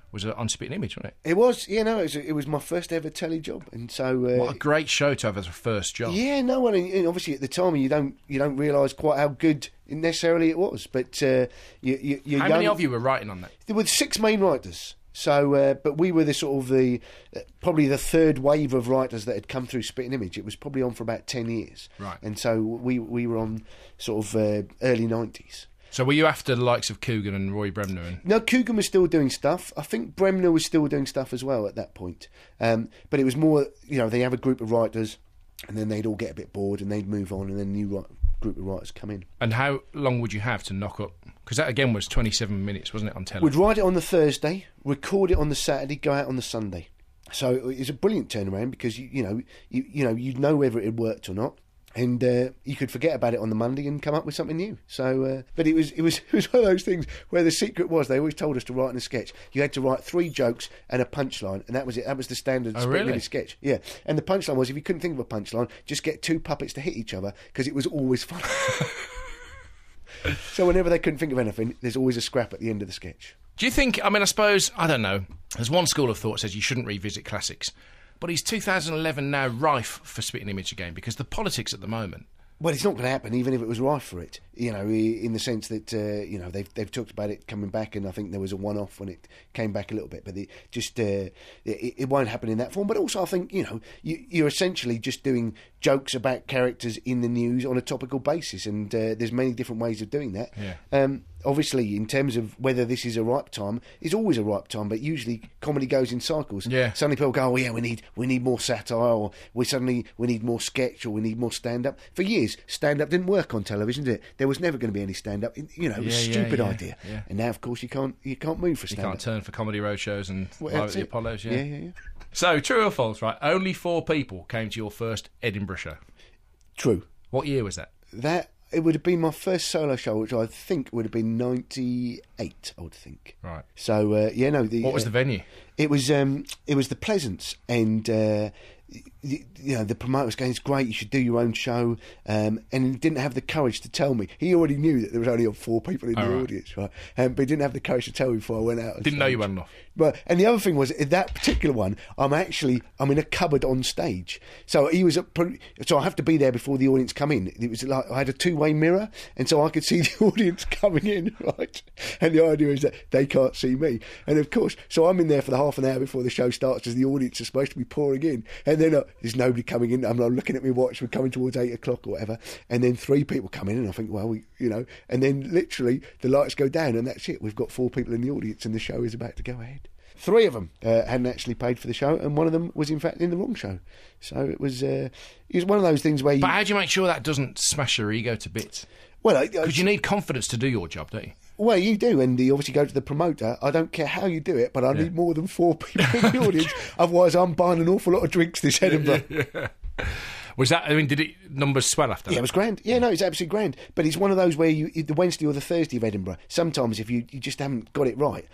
was on Spitting Image, wasn't it?
It was, it was my first ever telly job, and so
What a great show to have as a first job.
yeah, no one, and obviously at the time you don't realise quite how good necessarily it was, but you're
How many of you were writing on that?
There were 6 main writers. So, but we were the sort of probably the third wave of writers that had come through Spitting Image. It was probably on for about 10 years,
Right?
And so we were on sort of early 90s.
So were you after the likes of Coogan and Roy Bremner?
No, Coogan was still doing stuff. I think Bremner was still doing stuff as well at that point. But it was more, they have a group of writers, and then they'd all get a bit bored, and they'd move on, and then a new group of writers come in.
And how long would you have to knock up? Because that again was 27 minutes, wasn't it, on telly?
We'd write it on the Thursday, record it on the Saturday, go out on the Sunday. So it was a brilliant turnaround because you'd know whether it had worked or not, and you could forget about it on the Monday and come up with something new. So, but it was one of those things where the secret was they always told us to write in a sketch. You had to write 3 jokes and a punchline, and that was it. That was the standard Spitting Image sketch. Yeah, and the punchline was if you couldn't think of a punchline, just get 2 puppets to hit each other because it was always fun. So whenever they couldn't think of anything, there's always a scrap at the end of the sketch.
Do you think, I suppose, I don't know, there's one school of thought says you shouldn't revisit classics, but is 2011 now rife for Spitting Image again? Because the politics at the moment...
Well, it's not going to happen, even if it was rife for it. In the sense that they've talked about it coming back, and I think there was a one-off when it came back a little bit. But it won't happen in that form. But also, I think you're essentially just doing jokes about characters in the news on a topical basis, and there's many different ways of doing that.
Yeah.
Obviously, in terms of whether this is a ripe time, it's always a ripe time. But usually, comedy goes in cycles.
Yeah.
Suddenly, people go, "Oh yeah, we need more satire," or we need more sketch, or we need more stand-up. For years, stand-up didn't work on television, did it? There was never going to be any stand-up. It was a stupid idea.
Yeah.
And now, of course, you can't move for stand-up.
You can't turn for comedy roadshows and live at the Apollos.
Yeah.
So, true or false, right? Only 4 people came to your first Edinburgh show.
True.
What year was that?
It would have been my first solo show, which I think would have been 98, I would think.
Right.
So, what
was the venue?
It was the Pleasance, and the promoter was going, "It's great, you should do your own show," and he didn't have the courage to tell me. He already knew that there was only 4 people in the audience, right? But he didn't have the courage to tell me before I went out.
Didn't know you went off.
But and the other thing was, in that particular one, I'm in a cupboard on stage. So so I have to be there before the audience come in. It was like I had a 2-way mirror, and so I could see the audience coming in, right? And the idea is that they can't see me. And of course, so I'm in there for the half an hour before the show starts, as the audience is supposed to be pouring in, and then there's nobody coming in. I'm looking at my watch. We're coming towards 8 o'clock or whatever, and then 3 people come in, and I think, well, and then literally the lights go down, and that's it. We've got 4 people in the audience, and the show is about to go ahead. 3 of them hadn't actually paid for the show, and one of them was in fact in the wrong show. So it was one of those things where.
But how do you make sure that doesn't smash your ego to bits?
Well,
because you need confidence to do your job, don't you?
Well, you do, and you obviously go to the promoter. I don't care how you do it, but I need more than 4 people in the audience. Otherwise, I'm buying an awful lot of drinks this Edinburgh.
Yeah. Was that? Did it numbers swell after that?
Yeah, it was grand. Yeah, no, it's absolutely grand. But it's one of those where the Wednesday or the Thursday of Edinburgh. Sometimes if you just haven't got it right,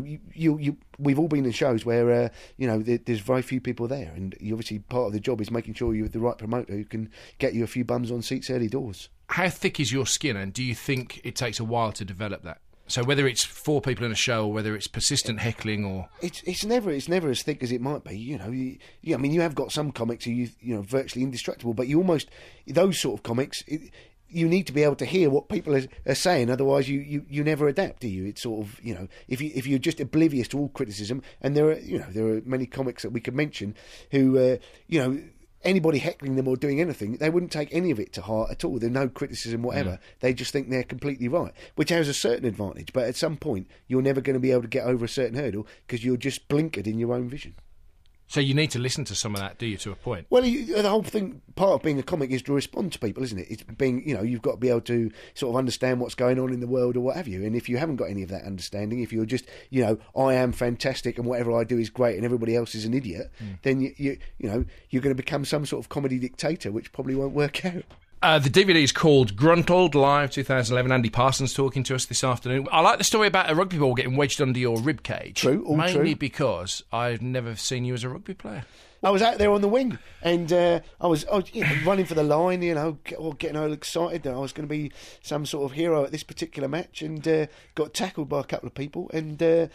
we've all been in shows where there's very few people there, and obviously part of the job is making sure you have the right promoter who can get you a few bums on seats early doors.
How thick is your skin, and do you think it takes a while to develop that? So whether it's 4 people in a show or whether it's persistent heckling or... It's
never as thick as it might be, you have got some comics who virtually indestructible, but you almost... Those sort of comics... you need to be able to hear what people are saying, otherwise you never adapt, do you? It's sort of, if you're just oblivious to all criticism, and there are many comics that we could mention who, anybody heckling them or doing anything, they wouldn't take any of it to heart at all. There's no criticism, whatever. Yeah. They just think they're completely right, which has a certain advantage. But at some point, you're never going to be able to get over a certain hurdle because you're just blinkered in your own vision.
So you need to listen to some of that, do you, to a point?
Well, the whole thing, part of being a comic is to respond to people, isn't it? It's being, you've got to be able to sort of understand what's going on in the world or what have you. And if you haven't got any of that understanding, if you're just, I am fantastic and whatever I do is great and everybody else is an idiot, then you're going to become some sort of comedy dictator, which probably won't work out.
The DVD is called Gruntled, Live 2011. Andy Parsons talking to us this afternoon. I like the story about a rugby ball getting wedged under your rib cage.
True, all
mainly
true.
Because I've never seen you as a rugby player.
I was out there on the wing, and I was running for the line, getting all excited that I was going to be some sort of hero at this particular match, and got tackled by a couple of people, and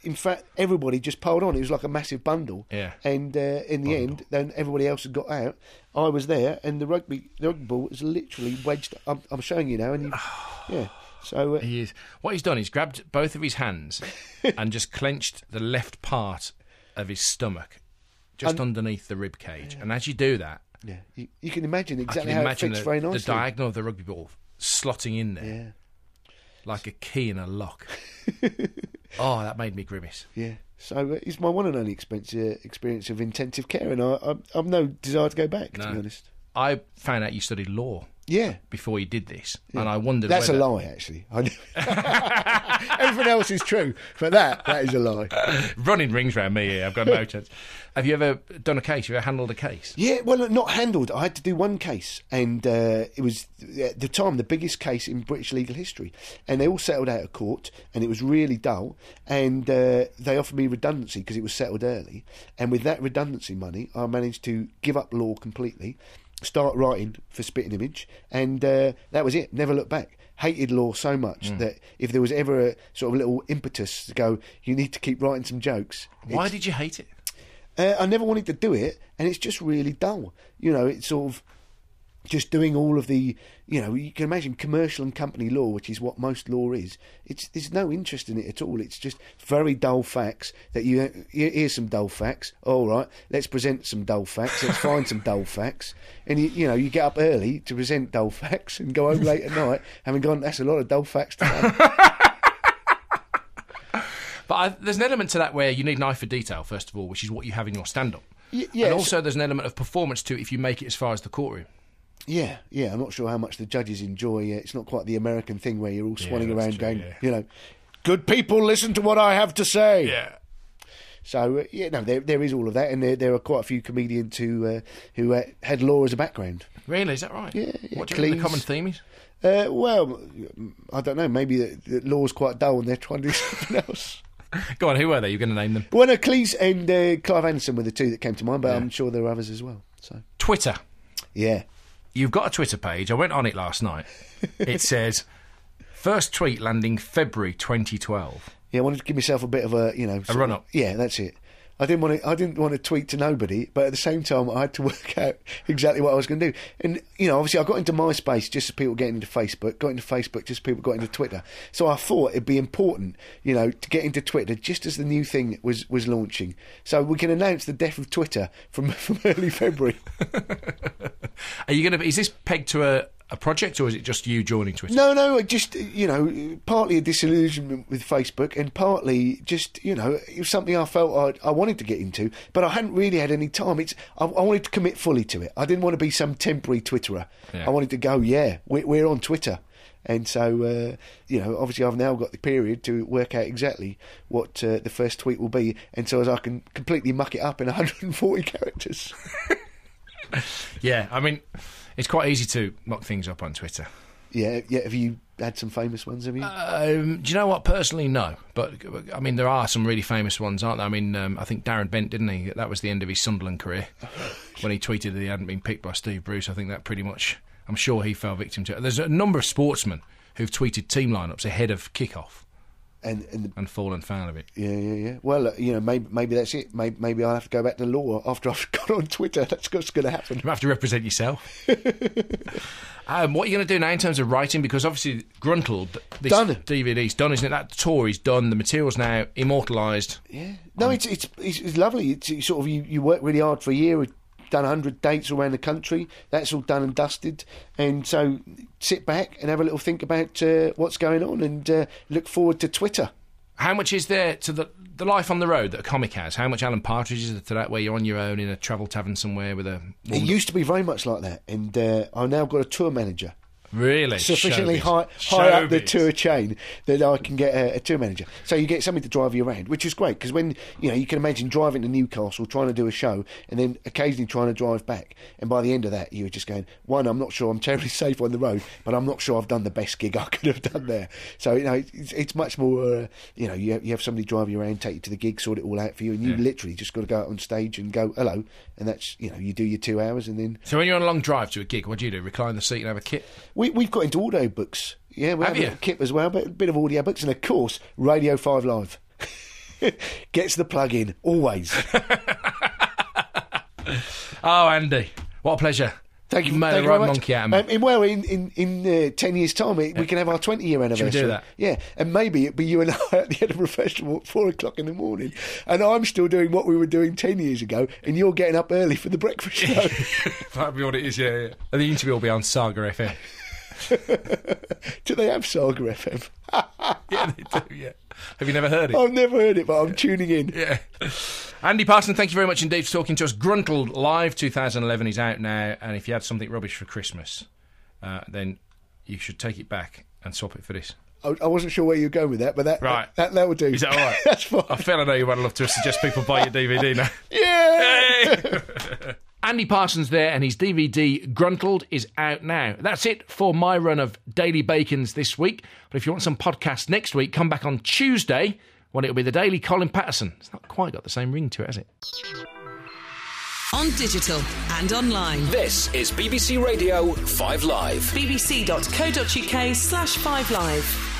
in fact, everybody just piled on. It was like a massive bundle.
Yeah.
And in the end, then everybody else had got out. I was there, and the rugby ball was literally wedged. I'm showing you now, and yeah. So
what he's done, he's grabbed both of his hands and just clenched the left part of his stomach, just underneath the rib cage. And as you do that,
you can imagine exactly how it fits very nicely.
The diagonal of the rugby ball slotting in there.
Yeah.
Like a key in a lock. Oh, that made me grimace.
Yeah. So it's my one and only experience of intensive care, and I've no desire to go back, to be honest.
I found out you studied law.
Yeah.
Before you did this, and I wondered.
That's a lie, actually. Everything else is true, but that is a lie.
Running rings around me here. I've got no chance. Have you ever done a case? Have you ever handled a case?
Yeah, well, not handled. I had to do one case, and it was at the time the biggest case in British legal history. And they all settled out of court, and it was really dull. And they offered me redundancy because it was settled early. And with that redundancy money, I managed to give up law completely. Start writing for Spitting Image, and that was it. Never looked back. Hated law so much that if there was ever a sort of little impetus to go, you need to keep writing some jokes.
Why did you hate it?
I never wanted to do it, and it's just really dull. You know, it's sort of just doing all of the, you know, you can imagine commercial and company law, which is what most law is. There's no interest in it at all. It's just very dull facts that you hear some dull facts. All right, let's present some dull facts. Let's find some dull facts. And, you get up early to present dull facts and go home late at night having gone, that's a lot of dull facts today.
But there's an element to that where you need an eye for detail, first of all, which is what you have in your stand-up.
Yeah,
and also there's an element of performance to it if you make it as far as the courtroom.
Yeah. I'm not sure how much the judges enjoy. It's not quite the American thing where you're all swanning around going, good people, listen to what I have to say.
Yeah.
So, there is all of that, and there are quite a few comedians who had law as a background.
Really? Is that right?
Yeah.
What do you think the common theme is?
Well, I don't know. Maybe the law's quite dull and they're trying to do something else.
Go on, who were they? You're going to name them?
Well, no, Cleese and Clive Anderson were the two that came to mind, but I'm sure there are others as well. So
Twitter.
Yeah.
You've got a Twitter page. I went on it last night. It says, first tweet landing February 2012.
Yeah, I wanted to give myself a bit of a
run-up.
Yeah, that's it. I didn't want to tweet to nobody, but at the same time, I had to work out exactly what I was going to do. And, obviously I got into MySpace just as people getting into Facebook, got into Facebook just as people got into Twitter. So I thought it'd be important, to get into Twitter just as the new thing was launching. So we can announce the death of Twitter from early February.
Are you going to? Is this pegged to a project, or is it just you joining Twitter?
No, just, partly a disillusionment with Facebook, and partly just, it was something I felt I wanted to get into, but I hadn't really had any time. I wanted to commit fully to it. I didn't want to be some temporary Twitterer. Yeah. I wanted to go, we're on Twitter. And so, obviously I've now got the period to work out exactly what the first tweet will be, and so as I can completely muck it up in 140 characters.
Yeah, I mean, it's quite easy to muck things up on Twitter.
Yeah. Have you had some famous ones, have you?
Do you know what? Personally, no. But, I mean, there are some really famous ones, aren't there? I mean, I think Darren Bent, didn't he? That was the end of his Sunderland career. When he tweeted that he hadn't been picked by Steve Bruce, I think that pretty much, I'm sure he fell victim to it. There's a number of sportsmen who've tweeted team lineups ahead of kickoff. And fallen foul of it.
Yeah. Well, maybe that's it. Maybe I'll have to go back to law after I've got on Twitter. That's what's going to happen.
You have to represent yourself. What are you going to do now in terms of writing? Because obviously, Gruntled, this
done.
DVD's done, isn't it? That tour is done. The material's now immortalised.
Yeah. No, it's lovely. It's sort of you work really hard for a year. We've done 100 dates around the country. That's all done and dusted. And so sit back and have a little think about what's going on and look forward to Twitter.
How much is there to the life on the road that a comic has? How much Alan Partridge is there to that, where you're on your own in a travel tavern somewhere with a...
It used to be very much like that, and I've now got a tour manager.
Really?
Sufficiently high up the tour chain that I can get a tour manager. So you get somebody to drive you around, which is great, because when, you can imagine driving to Newcastle, trying to do a show, and then occasionally trying to drive back. And by the end of that, you were just going, one, I'm not sure I'm terribly safe on the road, but I'm not sure I've done the best gig I could have done there. So, it's much more, you have somebody drive you around, take you to the gig, sort it all out for you, and you literally just got to go out on stage and go, hello. And that's, you do your 2 hours and then...
So when you're on a long drive to a gig, what do you do? Recline the seat and have a kit?
We've got into audio books. Yeah, we have a kit as well, but a bit of audio books, and of course, Radio 5 Live. Gets the plug in, always.
Oh, Andy, what a pleasure.
Thank you.
Made
Thank
a
you
right
very much.
monkey out of me.
In 10 years' time, we can have our 20-year anniversary.
Should we do that?
Yeah, and maybe it'll be you and I at the Edinburgh Festival at 4 o'clock in the morning, and I'm still doing what we were doing 10 years ago, and you're getting up early for the breakfast show.
That'll be what it is, yeah. And the interview will be on Saga FM.
Do they have Saga FM?
Yeah, they do, yeah. Have you never heard it?
I've never heard it, but I'm tuning in.
Yeah. Andy Parson, thank you very much indeed for talking to us. Gruntled Live 2011 is out now, and if you had something rubbish for Christmas, then you should take it back and swap it for this.
I wasn't sure where you were going with that, but that would do.
Is that all right?
That's fine.
I feel I know you would love to suggest people buy your DVD now.
Yeah!
Hey! Andy Parsons there, and his DVD Gruntled is out now. That's it for my run of Daily Bacons this week. But if you want some podcasts next week, come back on Tuesday when it'll be the Daily Colin Patterson. It's not quite got the same ring to it, has it?
On digital and online.
This is BBC Radio 5 Live.
bbc.co.uk/5live.